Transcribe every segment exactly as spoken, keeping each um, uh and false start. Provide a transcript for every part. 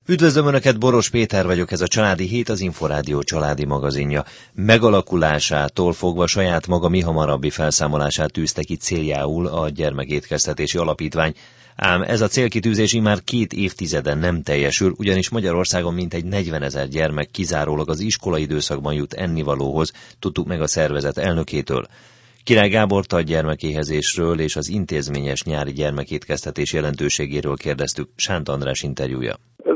Üdvözlöm Önöket, Boros Péter vagyok, ez a Családi Hét, az Inforádió családi magazinja. Megalakulásától fogva saját maga mihamarabbi felszámolását tűzte ki céljául a Gyermekétkeztetési Alapítvány. Ám ez a célkitűzés immár két évtizeden nem teljesül, ugyanis Magyarországon mintegy negyvenezer gyermek kizárólag az iskolai időszakban jut ennivalóhoz, tudtuk meg a szervezet elnökétől. Király Gábort a gyermekéhezésről és az intézményes nyári gyermekétkeztetés jelentőségéről kérdeztük Sánt András interjúja.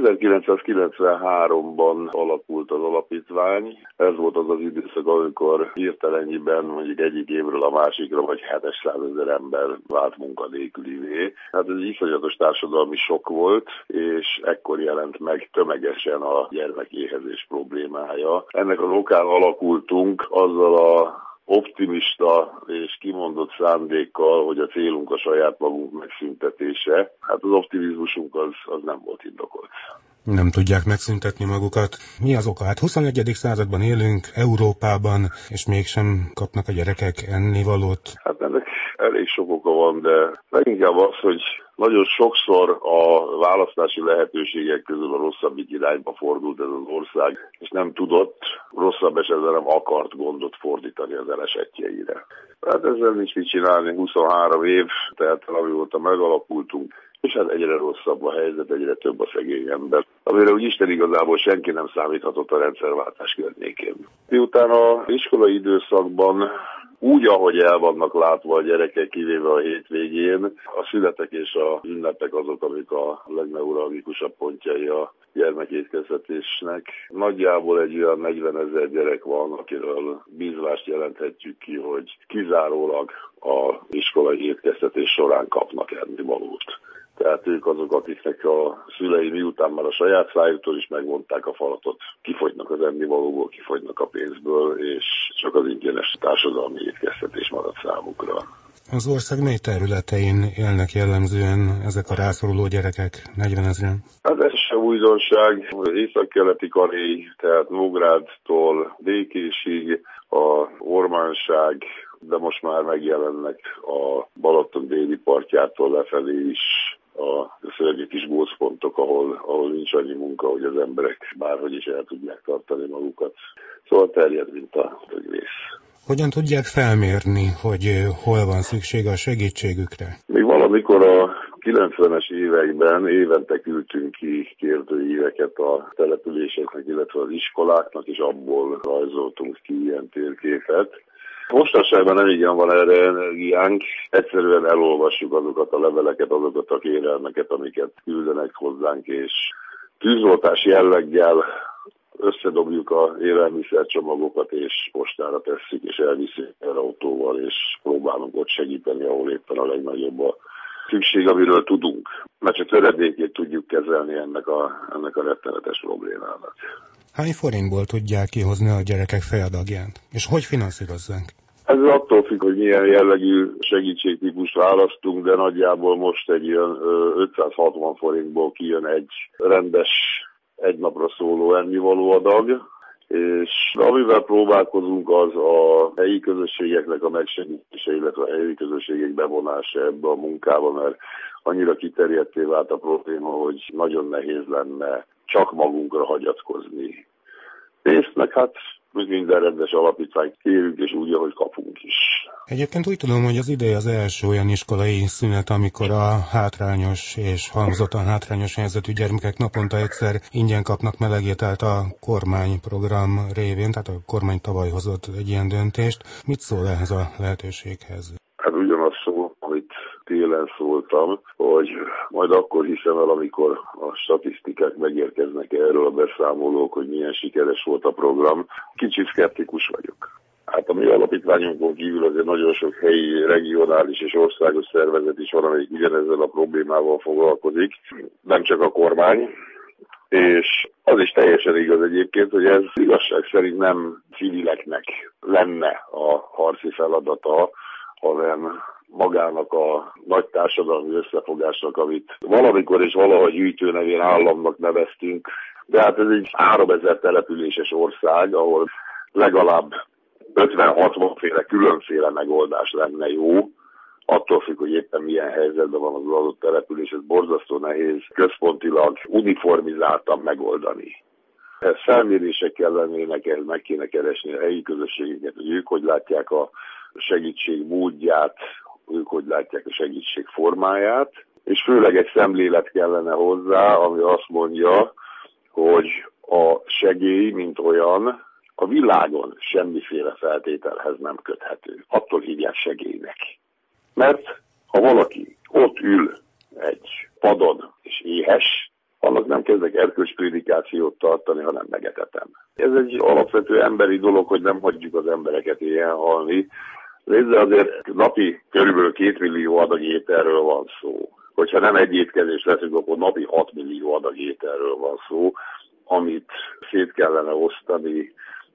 ezerkilencszázkilencvenháromban alakult az alapítvány. Ez volt az az időszak, amikor hirtelennyben mondjuk egyik évről a másikra vagy hétszázezer ember vált munkanélkülivé. Hát ez egy iszonyatos társadalmi sok volt, és ekkor jelent meg tömegesen a gyermekéhezés problémája. Ennek az okán alakultunk azzal a optimista és kimondott szándékkal, hogy a célunk a saját magunk megszüntetése. Hát az optimizmusunk az, az nem volt indokolt. Nem tudják megszüntetni magukat. Mi az oka? Hát huszonegyedik században élünk, Európában, és mégsem kapnak a gyerekek ennivalót. Hát ennek elég sok oka van, de leginkább az, hogy nagyon sokszor a választási lehetőségek közül a rosszabbik irányba fordult ez az ország, és nem tudott, rosszabb esetben nem akart gondot fordítani az elesettjeire. Hát ezzel nincs mit csinálni, huszonhárom év, tehát amióta megalakultunk, és hát egyre rosszabb a helyzet, egyre több a szegény ember, amire úgy Isten igazából senki nem számíthatott a rendszerváltás környékén. Miután az iskolai időszakban úgy, ahogy el vannak látva a gyerekek, kivéve a hétvégén, a szünetek és a ünnepek azok, amik a legneuralgikusabb pontjai a gyermekétkeztetésnek. Nagyjából egy olyan negyvenezer gyerek van, akiről bízvást jelenthetjük ki, hogy kizárólag az iskolai étkeztetés során kapnak ennivalót. Tehát ők azok, akiknek a szülei miután már a saját szájuktól is megvonták a falatot, kifogynak az ennivalóból, kifogynak a pénzből, és csak az ingyenes társadalmi étkeztetés marad számukra. Az ország mely területein élnek jellemzően ezek a rászoruló gyerekek, negyvenezren? Hát ez sem újdonság. Északkeleti Karély, tehát Nógrádtól Békésig, a Ormánság, de most már megjelennek a Balaton déli partjától lefelé is a szörnyű kis gócpontok, ahol, ahol nincs annyi munka, hogy az emberek bárhogy is el tudják tartani magukat. Szóval terjed, mint a többrész. Hogyan tudják felmérni, hogy hol van szükség a segítségükre? Még valamikor a kilencvenes években évente küldtünk ki kérdőíveket a településeknek, illetve az iskoláknak, és abból rajzoltunk ki ilyen térképet. Mostanságban nem igen van erre energiánk, egyszerűen elolvassuk azokat a leveleket, azokat a kérelmeket, amiket küldenek hozzánk, és tűzoltás jelleggel összedobjuk a élelmiszercsomagokat, és postára tesszük, és elviszünk el autóval, és próbálunk ott segíteni, ahol éppen a legnagyobb a szükség, amiről tudunk. Mert csak töredékét tudjuk kezelni ennek a, ennek a rettenetes problémának. Hány forintból tudják kihozni a gyerekek fejadagját? És hogy finanszírozzák? Ez attól függ, hogy milyen jellegű segítségtípust választunk, de nagyjából most egy ilyen ötszázhatvan forintból kijön egy rendes, egy napra szóló ennivaló adag, és amivel próbálkozunk, az a helyi közösségeknek a megsegítése, illetve a helyi közösségek bevonása ebbe a munkába, mert annyira kiterjedté vált a probléma, hogy nagyon nehéz lenne csak magunkra hagyatkozni. Pénzt meg hát minden rendes alapítványt kérünk, és úgy, ahogy kapunk is. Egyébként úgy tudom, hogy az idei az első olyan iskolai szünet, amikor a hátrányos és halmozottan hátrányos helyzetű gyermekek naponta egyszer ingyen kapnak melegételt a kormányprogram révén, tehát a kormány tavaly hozott egy ilyen döntést. Mit szól ehhez a lehetőséghez? Hát ugyanaz szó, amit télen szóltam, hogy majd akkor hiszem el, amikor a statisztikák megérkeznek erről a beszámolók, hogy milyen sikeres volt a program. Kicsit szkeptikus vagyok. Hát a mi alapítványunkon kívül azért nagyon sok helyi, regionális és országos szervezet is van, amelyik ugyanezzel a problémával foglalkozik, nem csak a kormány. És az is teljesen igaz egyébként, hogy ez igazság szerint nem civileknek lenne a harci feladata, hanem magának a nagy társadalmi összefogásnak, amit valamikor és valahogy gyűjtő nevén államnak neveztünk. De hát ez egy háromezer településes ország, ahol legalább ötven-hatvan féle különféle megoldás lenne jó, attól függ, hogy éppen milyen helyzetben van az adott település, ez borzasztó nehéz központilag uniformizáltan megoldani. Ez felmérések kellenének, ehhez meg kéne keresni a helyi közösségeket, hogy ők hogy látják a segítség módját, ők hogy látják a segítség formáját, és főleg egy szemlélet kellene hozzá, ami azt mondja, hogy a segély, mint olyan, a világon semmiféle feltételhez nem köthető. Attól hívják segélynek. Mert ha valaki ott ül egy padon és éhes, annak nem kezdek erkölcsprédikációt tartani, hanem megetetem. Ez egy alapvető emberi dolog, hogy nem hagyjuk az embereket éhen halni. Nézd, azért napi körülbelül két millió adag ételről van szó. Hogyha nem egy étkezés leszünk, akkor napi hat millió adag ételről van szó, amit szét kellene osztani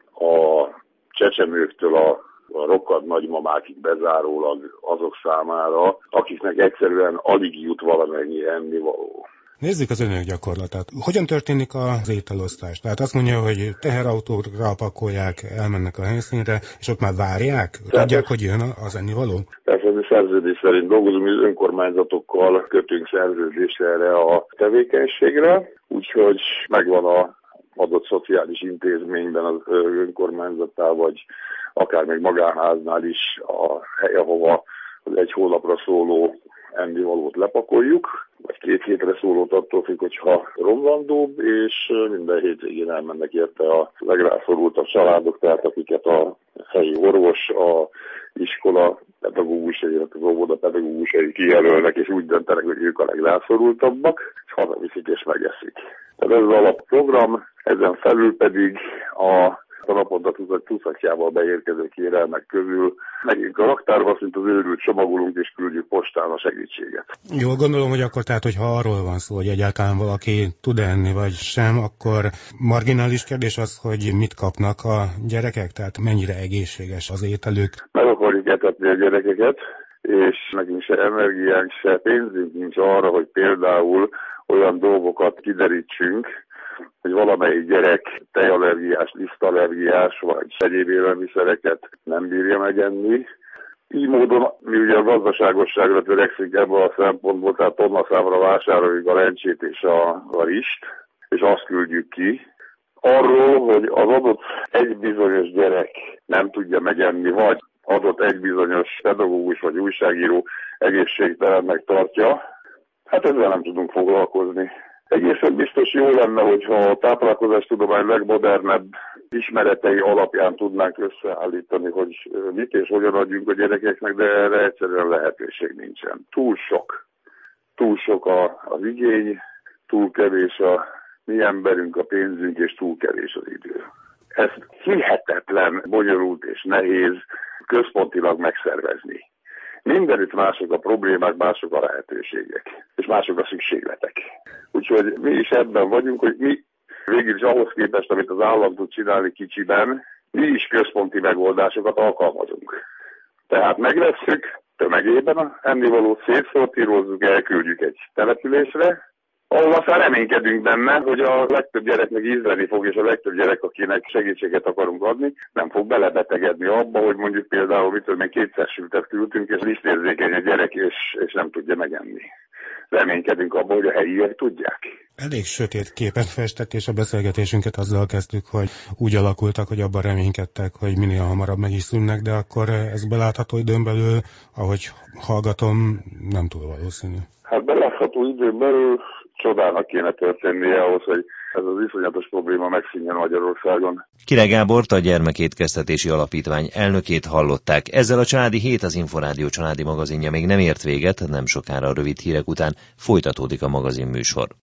a csecsemőktől a, a rokkad nagymamákig bezárólag azok számára, akiknek egyszerűen alig jut valamennyi ennivaló. Nézzük az önök gyakorlatát. Hogyan történik az ételosztás? Tehát azt mondja, hogy teherautóra pakolják, elmennek a helyszínre, és ott már várják? Tudják, hogy jön az ennivaló? Persze, mi szerződés szerint dolgozunk, mi önkormányzatokkal kötünk szerződést erre a tevékenységre, úgyhogy megvan a adott szociális intézményben az önkormányzatál, vagy akár még magánháznál is a hely, ahova az egy hónapra szóló ennivalót lepakoljuk, vagy két hétre szólót attól függ, hogyha romlandóbb, és minden hétvégén elmennek érte a legrászorultabb családok, tehát akiket a helyi orvos, a iskola pedagógusai, illetve az óvoda pedagógusai kijelölnek, és úgy döntenek, hogy ők a legrászorultabbak, és hazaviszik és megeszik. Tehát ez az alapprogram, ezen felül pedig a a naponta tucatjával beérkező kérelmek közül megyünk a raktárba, szint az őrült csomagolunk és küldjük postán a segítséget. Jól gondolom, hogy akkor tehát, hogyha arról van szó, hogy egyáltalán valaki tud enni vagy sem, akkor marginális kérdés az, hogy mit kapnak a gyerekek, tehát mennyire egészséges az ételük. Meg akarjuk etetni a gyerekeket, és nekünk se energiánk, se pénzünk nincs arra, hogy például olyan dolgokat kiderítsünk, hogy valamelyik gyerek tejallergiás, lisztallergiás, vagy egyéb élelmiszereket nem bírja megenni. Így módon mi ugye a gazdaságosságra törekszünk ebből a szempontból, tehát tonnaszámra vásároljuk a lencsét és a, a rist, és azt küldjük ki. Arról, hogy az adott egy bizonyos gyerek nem tudja megenni, vagy adott egy bizonyos pedagógus vagy újságíró egészségtelennek tartja, hát ezzel nem tudunk foglalkozni. Egészen biztos jó lenne, hogyha a táplálkozástudomány legmodernebb ismeretei alapján tudnánk összeállítani, hogy mit és hogyan adjunk a gyerekeknek, de erre egyszerűen lehetőség nincsen. Túl sok. Túl sok a, az igény, túl kevés a mi emberünk, a pénzünk, és túl kevés az idő. Ez hihetetlen, bonyolult és nehéz központilag megszervezni. Mindenütt mások a problémák, mások a lehetőségek, és mások a szükségletek. Úgyhogy mi is ebben vagyunk, hogy mi végül is ahhoz képest, amit az állam tud csinálni kicsiben, mi is központi megoldásokat alkalmazunk. Tehát megvesszük tömegében a ennivalót, szétszortírozzuk, elküldjük egy településre, ahol aztán reménykedünk benne, hogy a legtöbb gyereknek ízleni fog, és a legtöbb gyerek, akinek segítséget akarunk adni, nem fog belebetegedni abba, hogy mondjuk például mitől még kétszer sültet küldtünk, és lisztérzékeny a gyerek, és, és nem tudja megenni. Reménykedünk abban, hogy a helyiek tudják. Elég sötét képet festett, és a beszélgetésünket azzal kezdtük, hogy úgy alakultak, hogy abban reménykedtek, hogy minél hamarabb meg is szűnnek, de akkor ez belátható időn belül, ahogy hallgatom, nem túl valószínű. Hát belátható időn belül csodának kéne történnie ahhoz, hogy ez az iszonyatos probléma megszűnjön Magyarországon. Király Gábort, a Gyermekétkeztetési Alapítvány elnökét hallották. Ezzel a Családi Hét, az Inforádió családi magazinja még nem ért véget, nem sokára a rövid hírek után folytatódik a magazinműsor.